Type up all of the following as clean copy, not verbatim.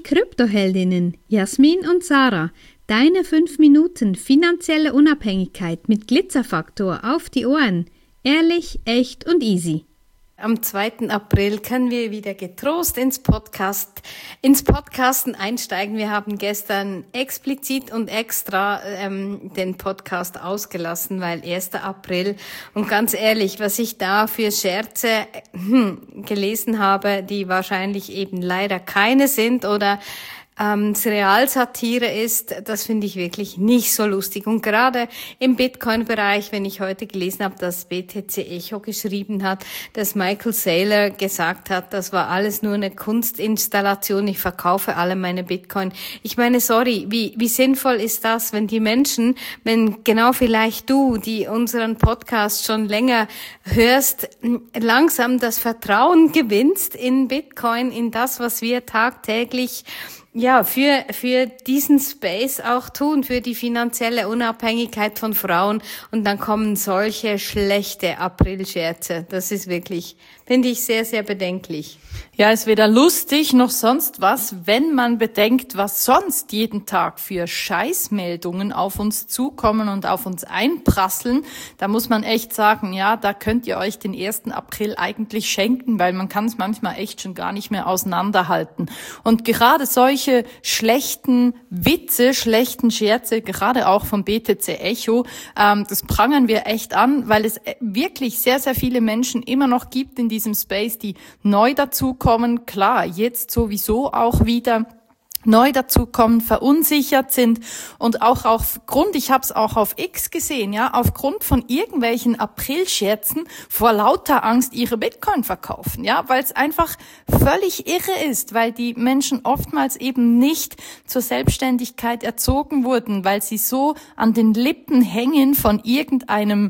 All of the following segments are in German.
Kryptoheldinnen Jasmin und Sarah, deine 5 Minuten finanzielle Unabhängigkeit mit Glitzerfaktor auf die Ohren. Ehrlich, echt und easy. Am 2. April können wir wieder getrost ins Podcasten einsteigen. Wir haben gestern explizit und extra den Podcast ausgelassen, weil 1. April. Und ganz ehrlich, was ich da für Scherze gelesen habe, die wahrscheinlich eben leider keine sind oder Realsatire ist, das finde ich wirklich nicht so lustig. Und gerade im Bitcoin-Bereich, wenn ich heute gelesen habe, dass BTC Echo geschrieben hat, dass Michael Saylor gesagt hat, das war alles nur eine Kunstinstallation, ich verkaufe alle meine Bitcoin. Ich meine, sorry, wie sinnvoll ist das, wenn die Menschen, wenn genau vielleicht du, die unseren Podcast schon länger hörst, langsam das Vertrauen gewinnst in Bitcoin, in das, was wir tagtäglich für diesen Space auch tun, für die finanzielle Unabhängigkeit von Frauen. Und dann kommen solche schlechte Aprilscherze. Das ist wirklich, finde ich, sehr, sehr bedenklich. Ja, ist weder lustig noch sonst was, wenn man bedenkt, was sonst jeden Tag für Scheißmeldungen auf uns zukommen und auf uns einprasseln. Da muss man echt sagen, ja, da könnt ihr euch den 1. April eigentlich schenken, weil man kann es manchmal echt schon gar nicht mehr auseinanderhalten. Und gerade solche schlechten Witze, schlechten Scherze, gerade auch vom BTC Echo, das prangern wir echt an, weil es wirklich sehr, sehr viele Menschen immer noch gibt in diesem Space, die neu dazukommen. Klar, jetzt sowieso auch wieder neu dazukommen, verunsichert sind und auch aufgrund, ich habe es auch auf X gesehen, ja, aufgrund von irgendwelchen Aprilscherzen vor lauter Angst ihre Bitcoin verkaufen, ja, weil es einfach völlig irre ist, weil die Menschen oftmals eben nicht zur Selbstständigkeit erzogen wurden, weil sie so an den Lippen hängen von irgendeinem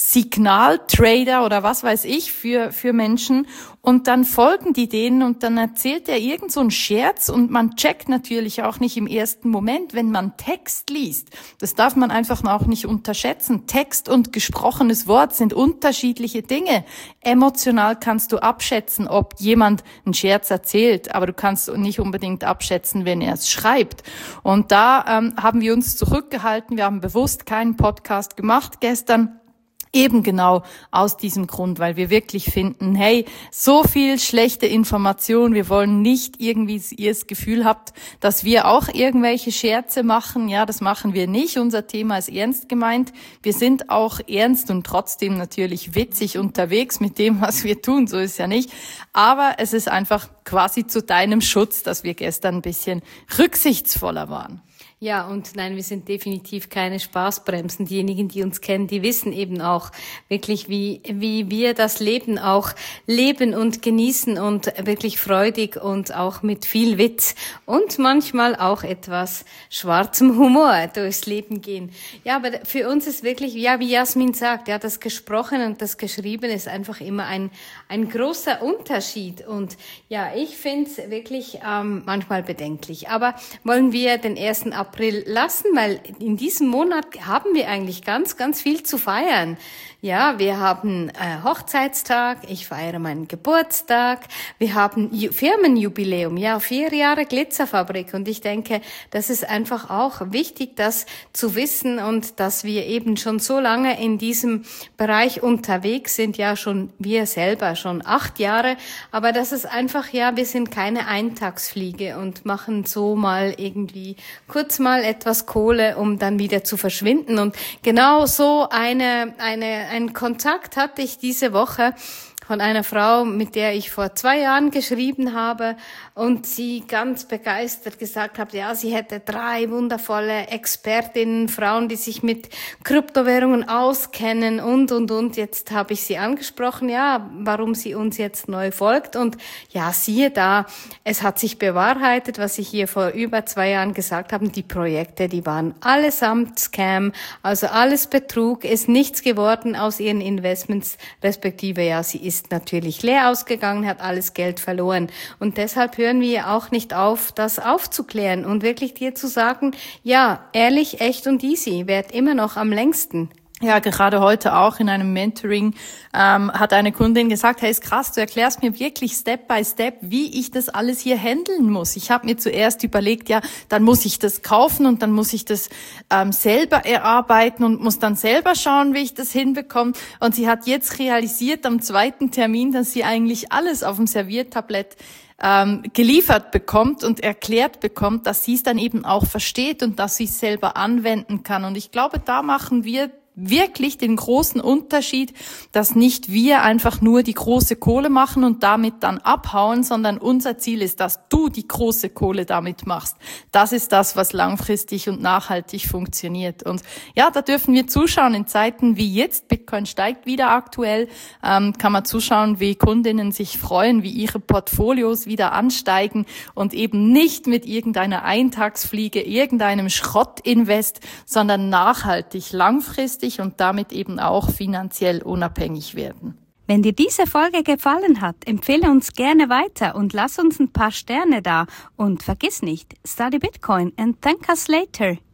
Signaltrader oder was weiß ich für Menschen und dann folgen die denen und dann erzählt er irgend so einen Scherz und man checkt natürlich auch nicht im ersten Moment, wenn man Text liest. Das darf man einfach auch nicht unterschätzen. Text und gesprochenes Wort sind unterschiedliche Dinge. Emotional kannst du abschätzen, ob jemand einen Scherz erzählt, aber du kannst nicht unbedingt abschätzen, wenn er es schreibt. Und da haben wir uns zurückgehalten. Wir haben bewusst keinen Podcast gemacht gestern. Eben genau aus diesem Grund, weil wir wirklich finden, hey, so viel schlechte Information, wir wollen nicht irgendwie ihr das Gefühl habt, dass wir auch irgendwelche Scherze machen. Ja, das machen wir nicht. Unser Thema ist ernst gemeint. Wir sind auch ernst und trotzdem natürlich witzig unterwegs mit dem, was wir tun. So ist ja nicht. Aber es ist einfach quasi zu deinem Schutz, dass wir gestern ein bisschen rücksichtsvoller waren. Ja, und nein, wir sind definitiv keine Spaßbremsen. Diejenigen, die uns kennen, die wissen eben auch wirklich, wie wir das Leben auch leben und genießen und wirklich freudig und auch mit viel Witz und manchmal auch etwas schwarzem Humor durchs Leben gehen. Ja, aber für uns ist wirklich, ja, wie Jasmin sagt, ja, das Gesprochene und das Geschriebene ist einfach immer ein großer Unterschied. Und ja, ich finde es wirklich manchmal bedenklich. Aber wollen wir den 1. April lassen, weil in diesem Monat haben wir eigentlich ganz, ganz viel zu feiern. Ja, wir haben Hochzeitstag, ich feiere meinen Geburtstag, wir haben Firmenjubiläum, ja, 4 Jahre Glitzerfabrik und ich denke, das ist einfach auch wichtig, das zu wissen und dass wir eben schon so lange in diesem Bereich unterwegs sind, ja, schon wir selber schon 8 Jahre, aber das ist einfach, ja, wir sind keine Eintagsfliege und machen so mal irgendwie kurz mal etwas Kohle, um dann wieder zu verschwinden und genau so einen Kontakt hatte ich diese Woche von einer Frau, mit der ich vor 2 Jahren geschrieben habe und sie ganz begeistert gesagt hat, ja, sie hätte 3 wundervolle Expertinnen, Frauen, die sich mit Kryptowährungen auskennen und. Jetzt habe ich sie angesprochen, ja, warum sie uns jetzt neu folgt und ja, siehe da, es hat sich bewahrheitet, was ich hier vor über 2 Jahren gesagt habe, die Projekte, die waren allesamt Scam, also alles Betrug, ist nichts geworden aus ihren Investments, respektive, ja, sie ist natürlich leer ausgegangen, hat alles Geld verloren. Und deshalb hören wir auch nicht auf, das aufzuklären und wirklich dir zu sagen, ja, ehrlich, echt und easy, währt immer noch am längsten. Ja, gerade heute auch in einem Mentoring hat eine Kundin gesagt, hey, ist krass, du erklärst mir wirklich Step by Step, wie ich das alles hier handeln muss. Ich habe mir zuerst überlegt, ja, dann muss ich das kaufen und dann muss ich das selber erarbeiten und muss dann selber schauen, wie ich das hinbekomme. Und sie hat jetzt realisiert am zweiten Termin, dass sie eigentlich alles auf dem Serviertablett geliefert bekommt und erklärt bekommt, dass sie es dann eben auch versteht und dass sie es selber anwenden kann. Und ich glaube, da machen wir wirklich den großen Unterschied, dass nicht wir einfach nur die große Kohle machen und damit dann abhauen, sondern unser Ziel ist, dass du die große Kohle damit machst. Das ist das, was langfristig und nachhaltig funktioniert. Und ja, da dürfen wir zuschauen in Zeiten wie jetzt. Bitcoin steigt wieder aktuell. Kann man zuschauen, wie Kundinnen sich freuen, wie ihre Portfolios wieder ansteigen und eben nicht mit irgendeiner Eintagsfliege, irgendeinem Schrottinvest, sondern nachhaltig, langfristig und damit eben auch finanziell unabhängig werden. Wenn dir diese Folge gefallen hat, empfehle uns gerne weiter und lass uns ein paar Sterne da. Und vergiss nicht, study Bitcoin and thank us later.